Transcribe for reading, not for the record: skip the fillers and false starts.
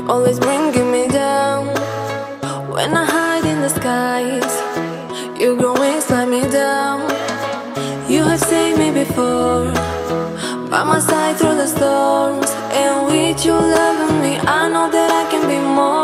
always bringing me down. When I hide in the skies, you grow wings, fly me down. You have saved me before, by my side through the storms. And with you loving me, I know that I can be more.